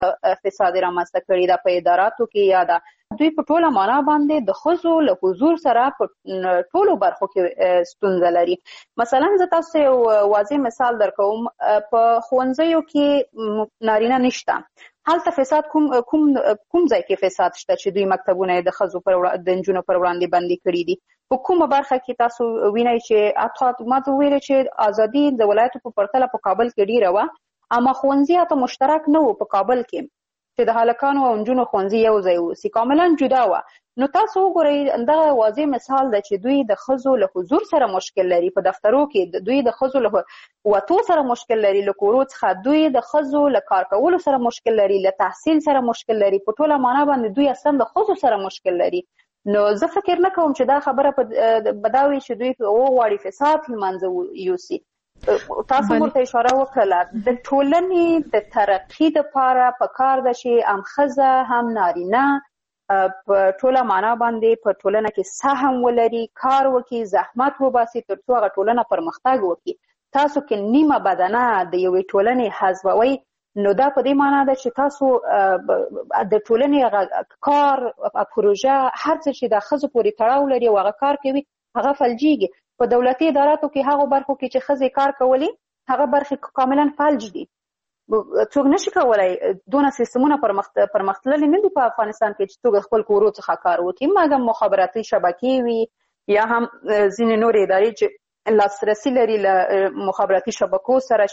فساد رامنځته کړي ده په اداراتو کې یا ده دوی په ټوله معنا باندې د ښځو له حضور سره په ټولو برخو کې ستونزه لري. مثلا زه تاسو ته یو واضح مثال درکوم. په ښوونځیو کې نارینه نشته، هلته فساد کوم ځای کې فساد شته چې دوی مکتبونه د ښځو د نجونو پر وړاندې بندي کړي دي؟ په کومه برخه کې تاسو وینئ چې حتی ما ته وویل چې ازادي د ولایتو په پرتله په کابل کې ډیره وه، اما ښوونځي حتی مشترک نه و په کابل کې چې د هلکانو او نجونو ښوونځي یو ځای اوسي، کاملا جدا وه. نو تاسو وګورئ دغه واضح مثال ده چې دوی د ښځو له حضور سره مشکل لري، په دفترو کې دوی د ښځو له وتو سره مشکل لري، له کورو څخه دوی د ښځو له کار کولو سره مشکل لري، له تحصیل سره مشکل لري، په ټوله معنا باندې دوی اصلا د ښځو سره مشکل لري. نو زه فکر نه کوم چې دا خبره به دا وي چې دوی وغواړي فساد له منځه یوسي. تاسو ورته اشاره وکړه د ټولنې د ترقي دپاره پکار ده چې هم ښځه هم نارینه په ټوله معنا باندې په ټولنه کې سهم ولري، کار وکړي، زحمت وباسي تر څو هغه ټولنه پرمختګ وکړي. تاسو کې نیمه بدنه د یوې ټولنې حذفوئ، نو دا په دې معنا ده چې تاسو د ټولنې کار پروژه هر څه چې د ښځو پورې تړاو لري او هغه کار کوي هغه فلجیږي. په دولتي اداراتو کې هغو برخو کې چې ښځې کار کولی هغه برخې کاملا فلج دي. څوک نشي کولی دونه سیستمونه پرمختللي نه دي په افغانستان کې چې څوک خپل کورو څخه کار وکړي، مګر مخابراتي شبکې وي یا هم ځینې نورې ادارې چې لاسرسي لري له مخابراتي شبکو سره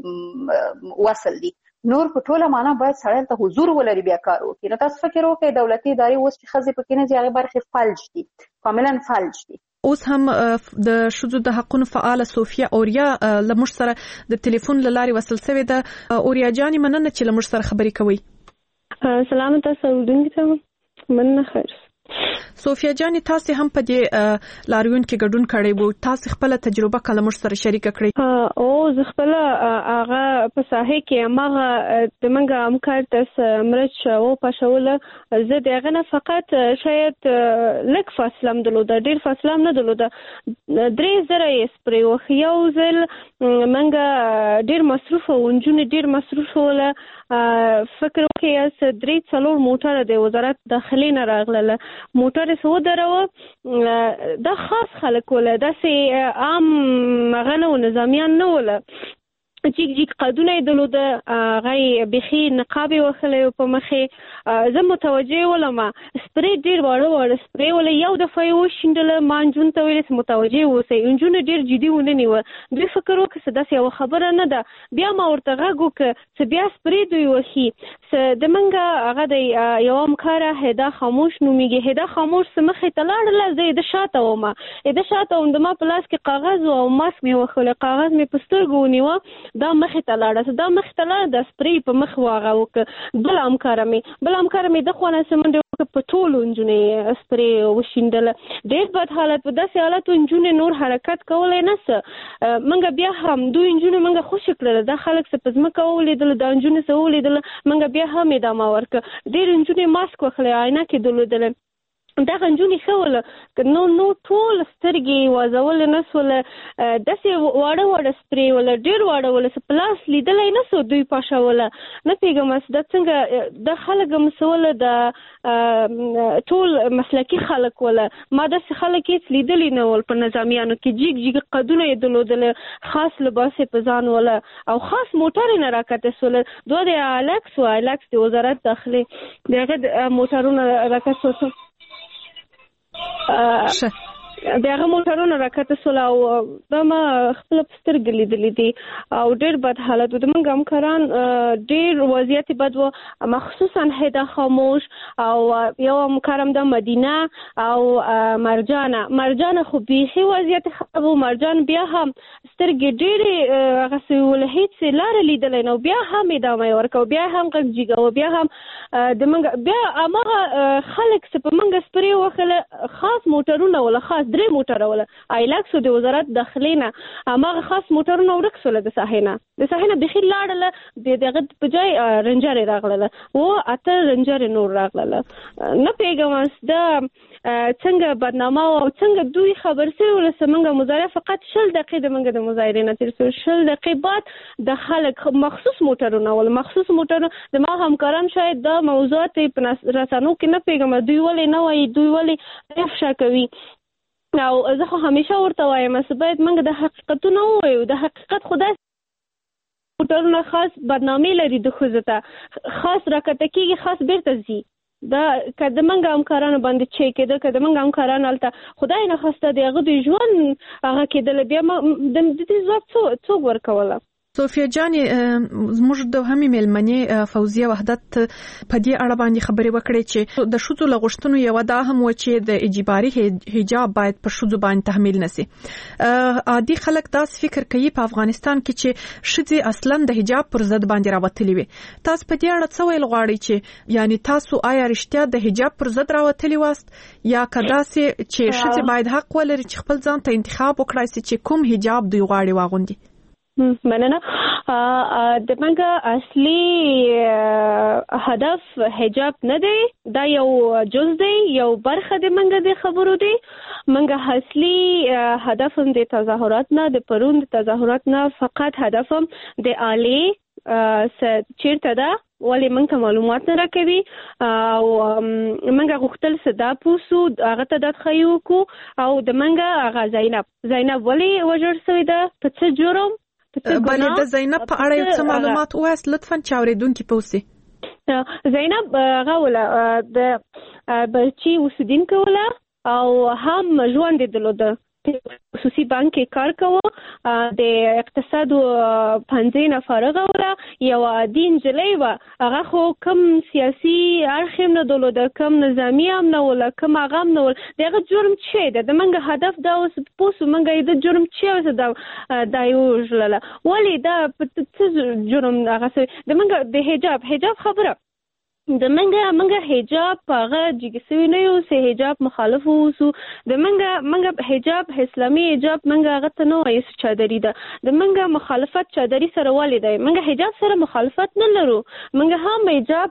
چې وصل دي. نور په ټوله معنا باید سړی ته حضور ولري بیا کار وکړي. نو تاسو فکر وکړئ دولتي ادارې اوس چې ښځې پکې نه ځي هغې برخې فلج دي، کاملا فلج دي. اوس هم د ښځو د حقونو فعاله صوفیه اوریا له موږ سره د ټلیفون له لارې وصل شوې ده. اوریا جانې مننه چې له موږ سره خبرې کوئ. سلام تاسو اورېدونکو ته مننه. خیر صوفیه جانې تاسې هم په دې لاریون کې ګډون کړی وو، تاسې خپله تجربه که له موږ سره شریکه کړئ؟ او زه خپله هغه په ساحې کې هماغه د موږ همکار ته مرچ وپاشوله. زه د هغه نه فقط شاید لږ فاصله هم درلوده، ډېر فاصله هم نه درلوده. 3000 یې سپرې وخ، یو ځل موږ ډېر مصروفه وو، نجونې ډېر مصروفه وله. فکر وکړئ 3-4 موټره د وزارت داخلې نه راغلله، موټر یې ودروه. دا خاص خلک وله، داسې عام هغه نه وو، نظامیان نه وله، جیک جیک قدونه یې درلوده، هغه یې بیخي نقاب یې وهلی و په مخې. زه متوجه ولم سپرې ډېر واړه واړه سپرې وله، یو دفعه یې وشیندله. ما نجونو ته ویل چې متوجه اوسئ، نجونې ډېر جدي ونه نیوه. دوی فکر وکړه چې داسې یوه خبره نه ده. بیا ما ورته غږ وکړه چې بیا سپرې دوی وهي. د موږ هغه د یوه همکاره هدا خاموش نومیږي، هدا خاموش څه مخې ته لاړله، زه یې د شاته وم، د شاته وم، د ما په لاس کې کاغذ و او ماسک مې وښولی، کاغذ مې په سترګو ونیوه، دا مخې ته لاړه، دا مخې ته لاړه، د سپرې په مخ واغه وکړه. بل همکاره مې د خوا نه څه منډې وکړه، په ټولو نجونې سپرې وشیندله. ډېر بد حالت و، داسې حالت و نجونې نور حرکت کولی نه څه. موږ بیا هم دوی نجونې موږ خوشې کړله، دا خلک څه په ځمکه ولیدله، دا نجونې څه ولیدله، موږ بیا هم ادامه ورکړه. ډېرې نجونې ماسک وخلی، عینکې درلودله. دغه نجونې ښه وله، نو ټول سترګې وازولې نه سوله، داسې واړه واړه سپرې وله، ډېر واړه وله، څه په لاس لیدلی نه سو دوی پاشوله. نه پوهېږم دا څنګه دا خلک هم څه وله، د ټول مسلکي خلک وله. ما داسې خلک هېڅ لیدلي نه ول په نظامیانو کې، جیک جیک قدونه یې درلودله، خاص لباس یې په ځان وله او خاص موټر یې نه راکته سوله. دوه د ایلکس و، ایلکس د وزارت داخلې د هغه موټرونه راکته سول، د هغه موټرونه راکته سول او دا ما خپله په سترګې لیدلي دي او ډېر بد حالت و. د موږ همکاران ډېر وضعیت بد و، مخصوصا هدا خاموش او یو همکار همدا مدینه او مرجانه خو بیخي وضعیت خراب و. مرجان بیا هم سترګې ډېرې هغسې وله، هېڅ لاره لیدلی نه و، بیا هم ادامه یې ورکوه، بیا هم غږ جګوه، بیا هم د موږ بیا هماغه خلک چې په موږ سپرې وښله، خاص موټرونه وله، خاص 3 موټر ول ایلاکس د وزارت داخلي نه هغه خاص موټرونه ورکسول د ساحنه بخیر لاړل دغه په ځای رنجر راغله او اته رنجر نور راغله نه پیګم د څنګه بدنامه او څنګه دوی خبر سي ولسمنګه مظاهره فقط 10 دقیقې د منګه د مظاهره نه تیر 10 دقیقې بعد د خلک مخصوص موټرونه د ما همکاران شاید د موضوعات په رسنیو کې نه پیګم دوی ولې نه وایي دوی ولې افشا کوي او زه خو همیشه ورته وایم چې باید موږ د حقیقتونه ووایو د حقیقت خدای موټرونه خاص بدنامي لري د خوځته خاص راکته کېږي خاص بیرته ځي دا کله منګه همکارانو باندې چې کېده کله منګه همکارانو الته خدای نه خواسته دی هغه د ژوند هغه کېدل بیا د دې ځواب څوک ورکوله صوفیا جان زموږ د همي ملمنې فوزیه وحدت په دې اړه باندې خبرې وکړې چې د شذو لغښتونو یو دا هم و چې د اجباري حجاب باید پر شذو باندې تحمیل نشي عادي خلک دا فکر کوي په افغانستان کې چې شذې اصلا د حجاب پر ضد باندې راوتلې وي تاسو په دې اړه څه ویل غواړئ چې یعنی تاسو آیا رښتیا د حجاب پر ضد راوتلې واست یا کداسې چې شذې باید حق ولري چې خپل ځان ته انتخاب وکړي چې کوم حجاب دوی غواړي واغوندي مننه د منګه اصلي هدف حجاب نه دی دا یو جز دی یو برخه د منګه د خبرو دی منګه اصلي هدف هم د تظاهرات نه د پرون د تظاهرات نه فقط هدف هم د عالی چیرته ده ولی منګه معلومات نه راکوي او منګه غوښتل صدا پوسو هغه ته د خیو کو او د منګه هغه زینب ولی وجر سوی ده په څه جرم بلې د زینب په اړه یو څه معلومات وایست لطفا چاورېدونکي پوسي زینب غوله د بچي اوسیدونکو ولا او هم ژوند درلوده خصوصي بانک کې کار کوه د اقتصاد پنځه فارغه ولا یو دین جلې و هغه خو کم سیاسي اړخ نه درلوده کم نظامی هم نه ولا کم هغه هم نه ول دغه جرم چې د منګه هدف دا اوس پوسو منګه د جرم چې دا یو جلاله ولی دا څه جرم هغه د منګه د حجاب خبره د منګه حجاب هغه جګسوي نه یو سه حجاب مخالف وو د منګه حجاب اسلامي حجاب منګه هغه ته نو ایس چادري ده د منګه مخالفت چادري سره والي ده منګه حجاب سره مخالفت نه لرو منګه هم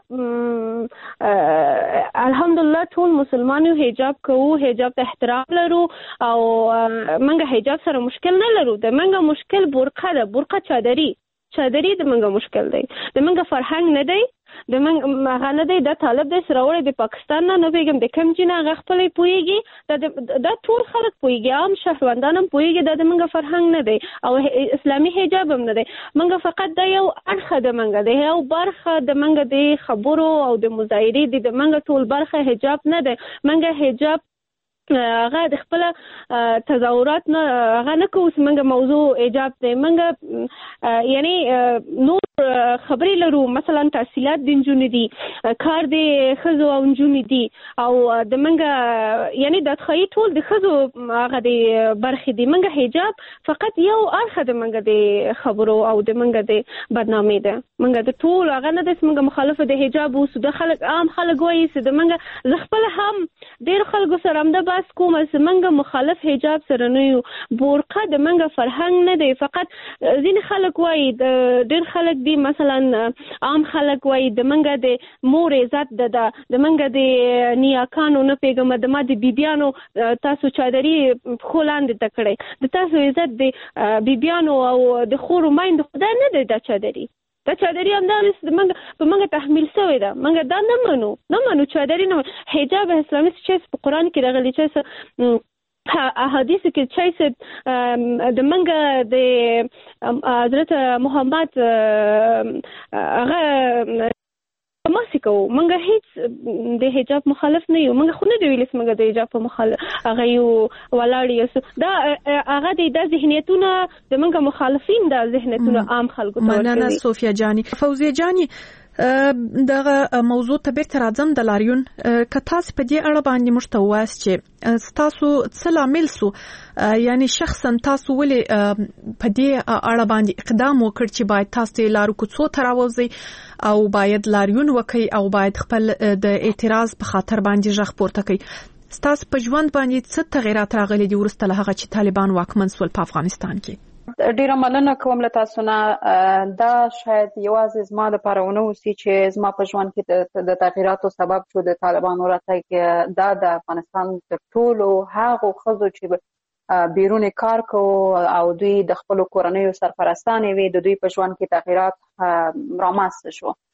حجاب الحمدلله ټول مسلمانانو حجاب کوو حجاب ته احترام لرو او منګه حجاب سره مشکل نه لرو د منګه مشکل برقه چادري د منګه مشکل دی د منګه فرهنګ نه دی د منګه نه دی د طالب د سراوړې د پاکستان نه پیګم د کم جنا غ خپلې پويږي د ټول خلک پويږي عام شهروندان هم پويږي د منګه فرهنګ نه دی او اسلامي حجاب هم نه دی منګه فقط د یو اړخ د منګه د یو برخه د منګه د خبرو او د مظاهرې د منګه ټول برخه حجاب نه دی منګه حجاب هغه د خپل تظاهرات نه هغه نه کوم څنګه موضوع حجاب دی منګه یعنی نور خبرې لرو مثلا تحصیلات د جنونی دي کار د خزو او جنونی دي او د منګه یعنی د خې ټول د خزو هغه د برخې دي منګه حجاب فقط یو اړخ د منګه د خبرو او د منګه د بدنامي ده منګه د ټول هغه نه د منګه مخالفه د حجاب او د خلک عام خلک وایي چې د منګه زغپل هم ډیر خلکو سره هم د بس کوم چې منګه مخالف حجاب سره نه یو برقه د منګه فرهنګ نه دی فقط ځین خلک وایي د ډیر خلک دی مثلا عام خلک وایي د منګه د مور عزت د منګه د نیاکانو نه پیغام د ما د بیبيانو تاسو چادري خولاند تکړه د تاسو عزت د بیبيانو او د خورو مایند خدای نه دی د چادري دا چادري هم دا په منګه تحمیل شوی ده منګه دا نه منو چادري نه حجاب اسلامي چې په قران کې راغلي چې احادیث کې چې د منګه د حضرت محمد هغه ماسکو منګه هیڅ د حجاب مخالف نه یو منګه خو نه دی ویل چې منګه د حجاب په مخالف هغه یو ولاړ دا هغه د ذهنیتونه د منګه مخالفین د ذهنیتونه عام خلکو ته ورکوي مننه صوفیا جانی فوزیه جانی دغه موضوع ته بیرته راځم د لاریون که تاسو په دې اړه باندې مشتواس چې تاسو څه لامل سو یعنی شخصا تاسو ولې په دې اړه باندې اقدام وکړ چې باید تاسو لارو کوڅو ته راوځي او باید لاریون وکړي او باید خپل د اعتراض په خاطر باندې ژغ پورته کړي ستاسو په ژوند باندې څه تغیرات راغلي دي ورسته له هغه چې طالبان واکمن شول په افغانستان کې؟ ډیره مننه کوم له تاسو نه. دا شاید یوازې زما لپاره ونه اوسي چې زما په ژوند کې د تغیراتو سبب شو د طالبانو راتګ. دا د افغانستان تر ټولو هغو ښځو چې بیرون کار کوو او دوی د خپلو کورنیو سرپرستانې وي، د دوی په ژوند کې تغیرات رامنځته شو.